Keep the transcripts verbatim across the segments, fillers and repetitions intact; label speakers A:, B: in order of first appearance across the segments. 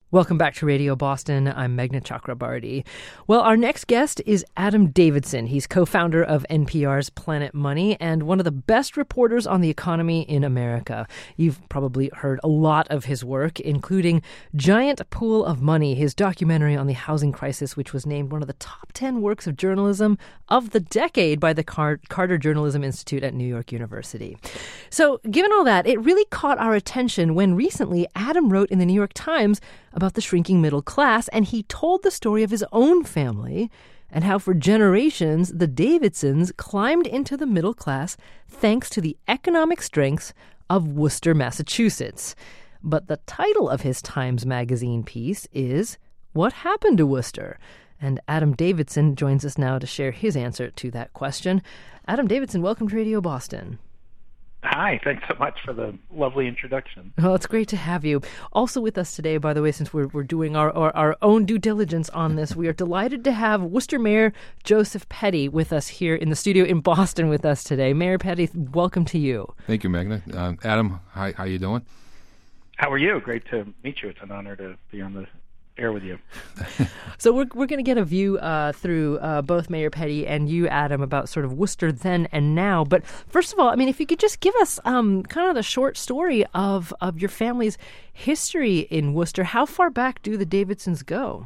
A: Welcome back to Radio Boston. I'm Meghna Chakrabarty. Well, our next guest is Adam Davidson. He's co-founder of N P R's Planet Money and one of the best reporters on the economy in America. You've probably heard a lot of his work, including Giant Pool of Money, his documentary on the housing crisis, which was named one of the top ten works of journalism of the decade by the Car- Carter Journalism Institute at New York University. So, given all that, it really caught our attention when recently Adam wrote in the New York Times about the shrinking middle class, and he told the story of his own family and how for generations the Davidsons climbed into the middle class thanks to the economic strengths of Worcester, Massachusetts. But the title of his Times Magazine piece is What Happened to Worcester? And Adam Davidson joins us now to share his answer to that question. Adam Davidson, welcome to Radio Boston.
B: Hi, thanks so much for the lovely introduction.
A: Well, it's great to have you. Also with us today, by the way, since we're we're doing our, our, our own due diligence on this, we are delighted to have Worcester Mayor Joseph Petty with us here in the studio in Boston with us today. Mayor Petty, welcome to you.
C: Thank you, Meghna. Uh, Adam, hi, how you doing?
B: How are you? Great to meet you. It's an honor to be on the air with you.
A: So we're we're going to get a view uh, through uh, both Mayor Petty and you, Adam, about sort of Worcester then and now. But first of all, I mean, if you could just give us um, kind of the short story of, of your family's history in Worcester. How far back do the Davidsons go?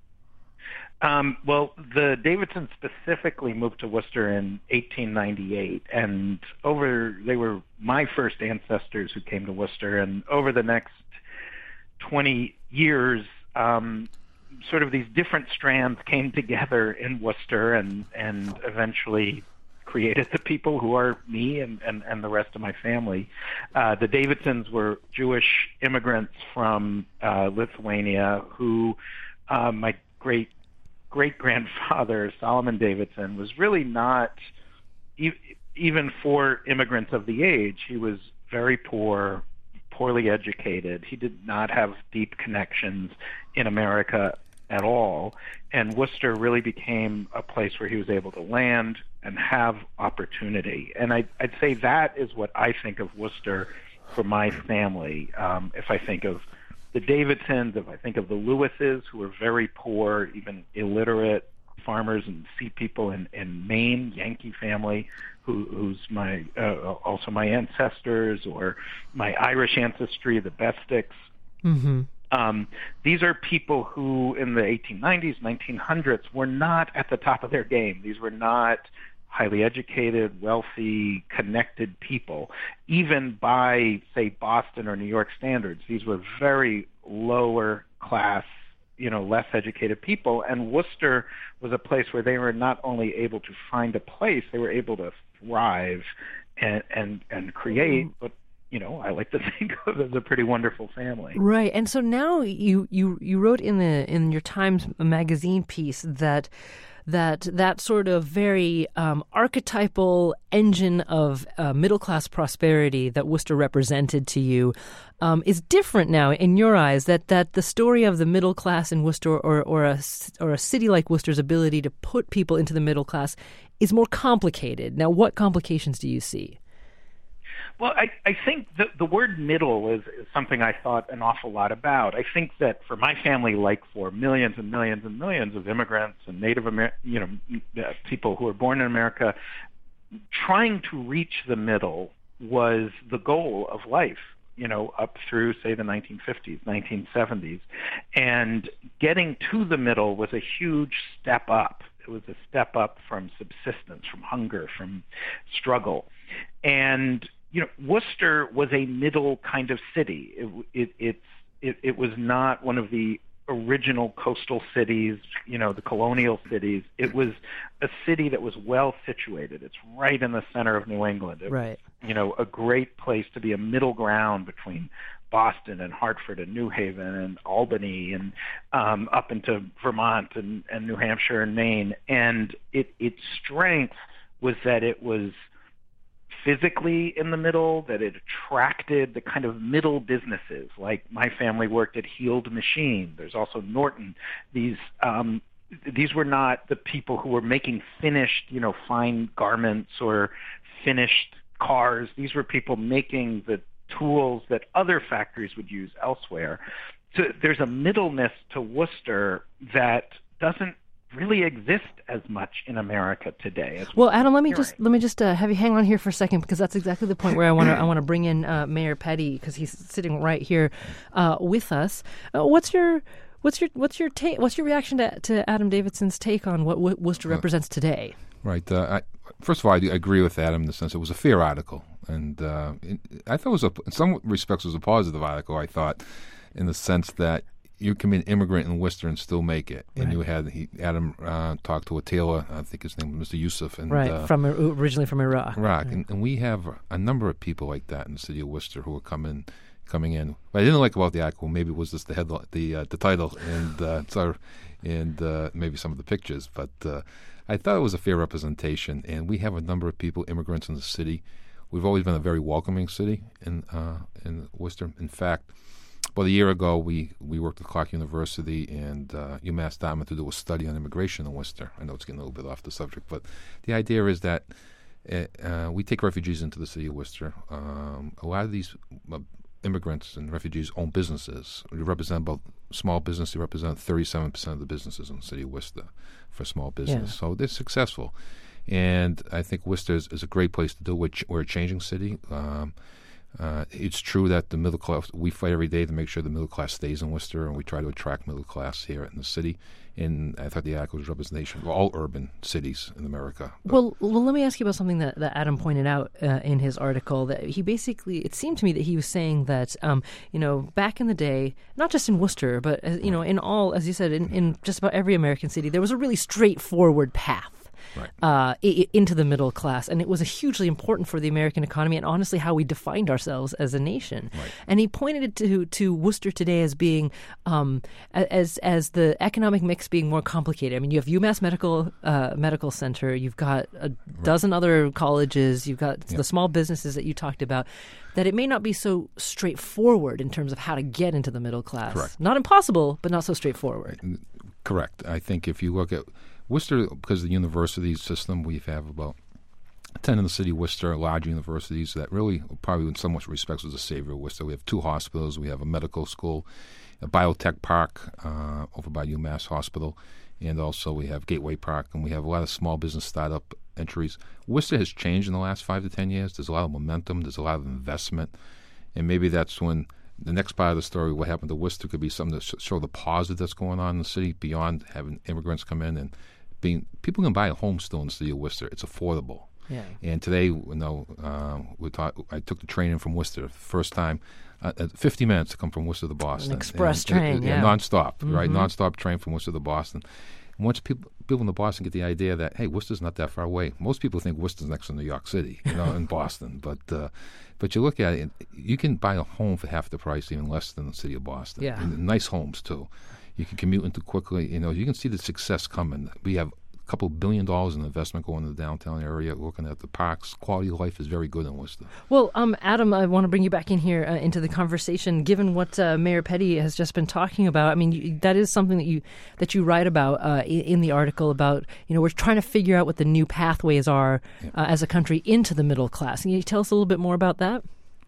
B: Um, well, the Davidsons specifically moved to Worcester in eighteen ninety-eight, and over they were my first ancestors who came to Worcester, and over the next twenty years, Um, sort of these different strands came together in Worcester and, and eventually created the people who are me and, and, and the rest of my family. Uh, the Davidsons were Jewish immigrants from uh, Lithuania who uh, my great great-grandfather, Solomon Davidson, was really not, e- even for immigrants of the age, he was very poor, poorly educated. He did not have deep connections in America at all. And Worcester really became a place where he was able to land and have opportunity. And I, I'd say that is what I think of Worcester for my family. Um, if I think of the Davidsons, if I think of the Lewises, who were very poor, even illiterate farmers and sea people in, in Maine, Yankee family, who, who's my uh, also my ancestors, or my Irish ancestry, the Besticks.
A: Mm-hmm.
B: Um, these are people who, in the eighteen nineties, nineteen hundreds, were not at the top of their game. These were not highly educated, wealthy, connected people, even by, say, Boston or New York standards. These were very lower class, you know, less educated people, and Worcester was a place where they were not only able to find a place, they were able to thrive and and, and create, but, you know, I like to think of it as a pretty wonderful family.
A: Right. And so now you, you, you wrote in the in your Times Magazine piece that that that sort of very um, archetypal engine of uh, middle-class prosperity that Worcester represented to you um, is different now in your eyes, that that the story of the middle class in Worcester, or, or, a, or a city like Worcester's ability to put people into the middle class is more complicated. Now, what complications do you see?
B: Well, I, I think the, the word middle is, is something I thought an awful lot about. I think that for my family, like for millions and millions and millions of immigrants and Native Amer- you know, uh, people who were born in America, trying to reach the middle was the goal of life, you know, up through, say, the nineteen fifties, nineteen seventies. And getting to the middle was a huge step up. It was a step up from subsistence, from hunger, from struggle. And you know, Worcester was a middle kind of city. It, it, it's, it, it was not one of the original coastal cities, you know, the colonial cities. It was a city that was well situated. It's right in the center of New England. It
A: right.
B: was, you know, a great place to be a middle ground between Boston and Hartford and New Haven and Albany and um, up into Vermont and, and New Hampshire and Maine. And it, its strength was that it was physically in the middle, that it attracted the kind of middle businesses. Like my family worked at Heald Machine. There's also Norton. These um, these were not the people who were making finished, you know, fine garments or finished cars. These were people making the tools that other factories would use elsewhere. so there's a middleness to Worcester that doesn't really exist as much in America today. As
A: well, Adam, let me
B: hearing.
A: just let me just uh, have you hang on here for a second, because that's exactly the point where I want to I want to bring in uh, Mayor Petty, because he's sitting right here uh, with us. Uh, what's your what's your what's your take? What's your reaction to, to Adam Davidson's take on what w- Worcester represents today?
C: Right. Uh, I, first of all, I, I agree with Adam in the sense it was a fair article, and uh, it, I thought it was a, in some respects it was a positive article. I thought, in the sense that you can be an immigrant in Worcester and still make it. And
A: right.
C: you had he, Adam uh, talked to a tailor, I think his name was Mister Yusuf, and
A: right
C: uh,
A: from originally from Iraq.
C: Iraq,
A: right.
C: and, and we have a number of people like that in the city of Worcester who are coming coming in. What I didn't like about the article, maybe it was just the headline, the uh, the title, and uh, so, and uh, maybe some of the pictures, but uh, I thought it was a fair representation. And we have a number of people, immigrants in the city. We've always been a very welcoming city in uh, in Worcester. In fact, about a year ago, we, we worked with Clark University and uh, UMass Dartmouth to do a study on immigration in Worcester. I know it's getting a little bit off the subject, but the idea is that uh, uh, we take refugees into the city of Worcester. Um, a lot of these uh, immigrants and refugees own businesses. They represent about small business. They represent thirty-seven percent of the businesses in the city of Worcester for small business.
A: Yeah.
C: So they're successful. And I think Worcester is, is a great place to do it. We're a changing city. Um, Uh, it's true that the middle class, we fight every day to make sure the middle class stays in Worcester, and we try to attract middle class here in the city. And I thought the article was representation of all urban cities in America. But
A: well, well, let me ask you about something that, that Adam pointed out uh, in his article. That he basically, it seemed to me that he was saying that, um, you know, back in the day, not just in Worcester, but, uh, you know, in all, as you said, in, in just about every American city, there was a really straightforward path.
C: Right.
A: Uh, I- into the middle class, and it was a hugely important for the American economy and honestly how we defined ourselves as a nation.
C: Right.
A: And he pointed it to to Worcester today as being um, as as the economic mix being more complicated. I mean, you have UMass Medical uh, Medical Center, you've got a right. dozen other colleges, you've got yeah. the small businesses that you talked about. That it may not be so straightforward in terms of how to get into the middle class.
C: Correct.
A: Not impossible, but not so straightforward.
C: Correct. I think if you look at Worcester, because of the university system, we have about ten in the city of Worcester, large universities that really, probably in some respects, was a savior of Worcester. We have two hospitals. We have a medical school, a biotech park uh, over by UMass Hospital, and also we have Gateway Park, and we have a lot of small business startup entries. Worcester has changed in the last five to ten years. There's a lot of momentum. There's a lot of investment, and maybe that's when the next part of the story, what happened to Worcester, could be something to sh- show the positive that's going on in the city beyond having immigrants come in and being people can buy a home still in the city of Worcester. It's affordable.
A: Yeah.
C: And today, you know, uh, we taught, I took the train in from Worcester the first time, uh, at fifty minutes to come from Worcester to Boston.
A: An express
C: and,
A: train,
C: and,
A: yeah.
C: and nonstop, mm-hmm. right? Nonstop train from Worcester to Boston. And once people people in Boston get the idea that, hey, Worcester's not that far away. Most people think Worcester's next to New York City, you know, in Boston. But uh, but you look at it, you can buy a home for half the price, even less than the city of Boston.
A: Yeah.
C: And nice homes, too. You can commute into quickly. You know, you can see the success coming. We have a couple billion dollars in investment going to the downtown area, looking at the parks. Quality of life is very good in Worcester.
A: Well, um, Adam, I want to bring you back in here uh, into the conversation. Given what uh, Mayor Petty has just been talking about, I mean, you, that is something that you that you write about uh, in, in the article about. You know, we're trying to figure out what the new pathways are
C: yeah.
A: uh, as a country into the middle class. Can you tell us a little bit more about that?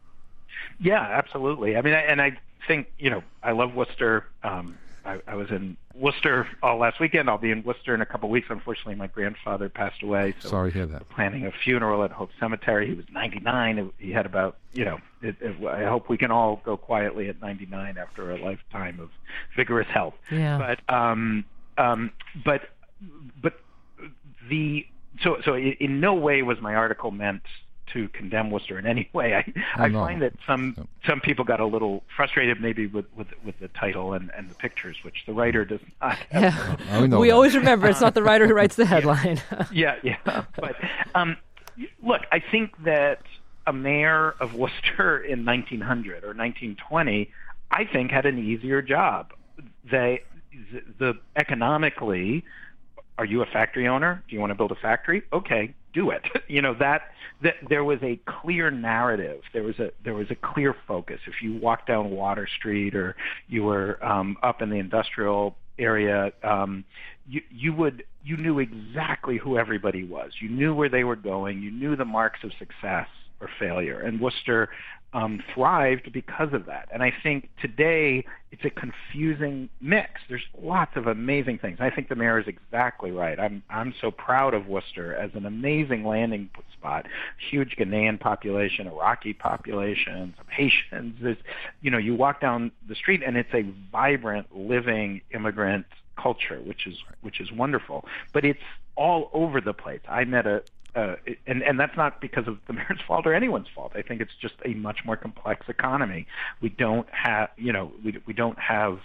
B: Yeah, absolutely. I mean, I, and I think you know, I love Worcester. Um, I, I was in Worcester all last weekend. I'll be in Worcester in a couple of weeks. Unfortunately, my grandfather passed away. So
C: Sorry to hear that.
B: we're planning a funeral at Hope Cemetery. He was ninety-nine. He had about, you know, it, it, I hope we can all go quietly at ninety-nine after a lifetime of vigorous health.
A: Yeah.
B: But, um, um, but, but the, so, so in no way was my article meant to condemn Worcester in any way. I,
C: oh,
B: I
C: no.
B: find that some
C: No.
B: some people got a little frustrated maybe with, with, with the title and, and the pictures, which the writer does not have.
A: Yeah.
C: Oh, we know
A: we
C: that.
A: always remember it's not the writer who writes the headline.
B: Yeah, yeah. But um, look, I think that a mayor of Worcester in nineteen hundred or nineteen twenty, I think, had an easier job. They, the, the economically, are you a factory owner? Do you want to build a factory? Okay, do it. You know, that, that there was a clear narrative. There was a there was a clear focus. If you walked down Water Street or you were um, up in the industrial area, um, you you would you knew exactly who everybody was. You knew where they were going. You knew the marks of success. or failure. And Worcester um, thrived because of that. And I think today it's a confusing mix. There's lots of amazing things. I think the mayor is exactly right. I'm I'm so proud of Worcester as an amazing landing spot. Huge Ghanaian population, Iraqi population, some Haitians. There's, you know, you walk down the street and it's a vibrant, living immigrant culture, which is which is wonderful. But it's all over the place. I met a Uh, and, and that's not because of the mayor's fault or anyone's fault. I think it's just a much more complex economy. We don't have, you know, we, we don't have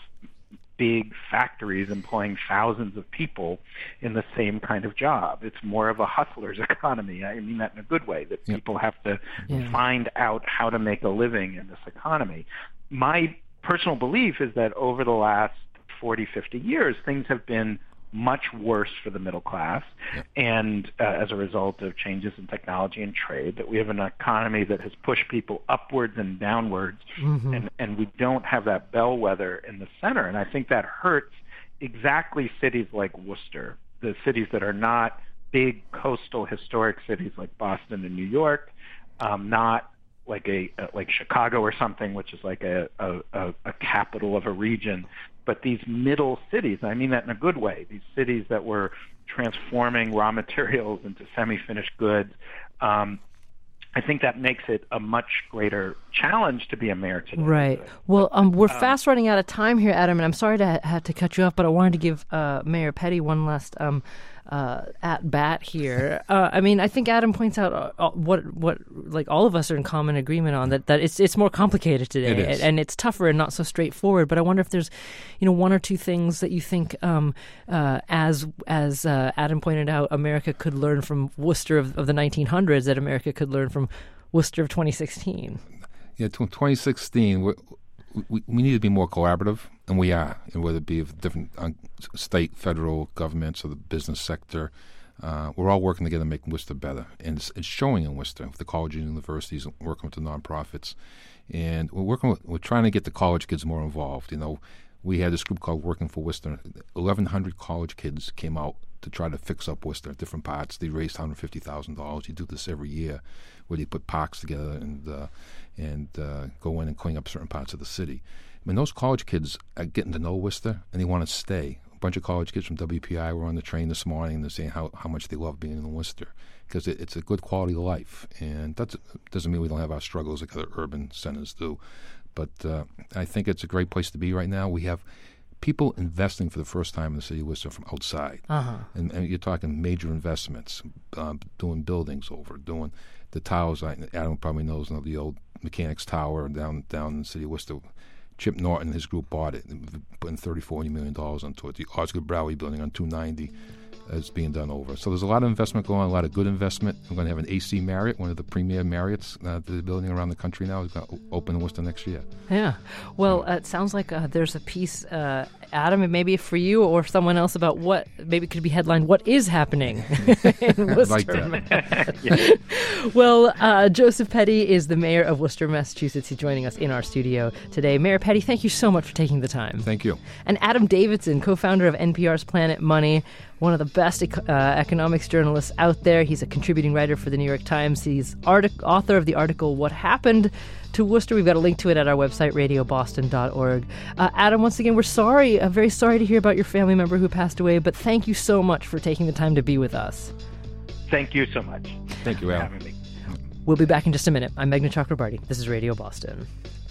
B: big factories employing thousands of people in the same kind of job. It's more of a hustler's economy. I mean that in a good way, that
C: yep.
B: people have to
A: yeah.
B: find out how to make a living in this economy. My personal belief is that over the last forty, fifty years, things have been much worse for the middle class, yep. and uh, as a result of changes in technology and trade, that we have an economy that has pushed people upwards and downwards, mm-hmm. and, and we don't have that bellwether in the center. And I think that hurts exactly cities like Worcester, the cities that are not big coastal historic cities like Boston and New York, um, not like a uh, like Chicago or something, which is like a, a, a capital of a region. But these middle cities, I mean that in a good way, these cities that were transforming raw materials into semi-finished goods, um, I think that makes it a much greater challenge to be a mayor today.
A: Right. Well, um, we're um, fast running out of time here, Adam, and I'm sorry to ha- have to cut you off, but I wanted to give uh, Mayor Petty one last um, uh, at bat here. Uh, I mean, I think Adam points out uh, what what like all of us are in common agreement on, that, that it's it's more complicated today,
C: it is.
A: and it's tougher and not so straightforward. But I wonder if there's, you know, one or two things that you think, um, uh, as as uh, Adam pointed out, America could learn from Worcester of, of the nineteen hundreds, that America could learn from Worcester of twenty sixteen.
C: Yeah, twenty sixteen, we, we, we need to be more collaborative, and we are, and whether it be of different um, state, federal governments or the business sector. Uh, we're all working together to make Worcester better, and it's, it's showing in Worcester with the colleges and universities, working with the nonprofits, and we're working with, we're trying to get the college kids more involved. You know, we had this group called Working for Worcester. eleven hundred college kids came out to try to fix up Worcester at different parts. They raised one hundred fifty thousand dollars. You do this every year, where they put parks together and uh, and uh, go in and clean up certain parts of the city. I mean, those college kids are getting to know Worcester, and they want to stay. A bunch of college kids from W P I were on the train this morning, and they're saying how, how much they love being in Worcester, because it, it's a good quality of life. And that doesn't mean we don't have our struggles like other urban centers do. But uh, I think it's a great place to be right now. We have people investing for the first time in the city of Worcester from outside. Uh-huh. And, and you're talking major investments, um, doing buildings over, doing the towers. I, Adam probably knows, you know, the old Mechanics Tower down down in the city of Worcester. Chip Norton and his group bought it and putting thirty, forty million dollars into it. The Oscar Browey building on two ninety is being done over. So there's a lot of investment going on, a lot of good investment. We're going to have an A C Marriott, one of the premier Marriotts uh, that they're building around the country now. It's going to open in Worcester next year.
A: Yeah. Well, uh, it sounds like uh, there's a piece, uh, Adam, and maybe for you or someone else, about what maybe could be headlined, what is happening in Worcester,
C: like that.
A: yeah. Well, uh, Joseph Petty is the mayor of Worcester, Massachusetts. He's joining us in our studio today. Mayor Petty, thank you so much for taking the time.
C: Thank you.
A: And Adam Davidson, co-founder of N P R's Planet Money, one of the best uh, economics journalists out there. He's a contributing writer for the New York Times. He's artic- author of the article, What Happened to Worcester. We've got a link to it at our website, radio boston dot org. Uh, Adam, once again, we're sorry, uh, very sorry to hear about your family member who passed away, but thank you so much for taking the time to be with us.
B: Thank you so much.
C: Thank you, Al.
B: For having me.
A: We'll be back in just a minute. I'm Meghna Chakrabarty. This is Radio Boston.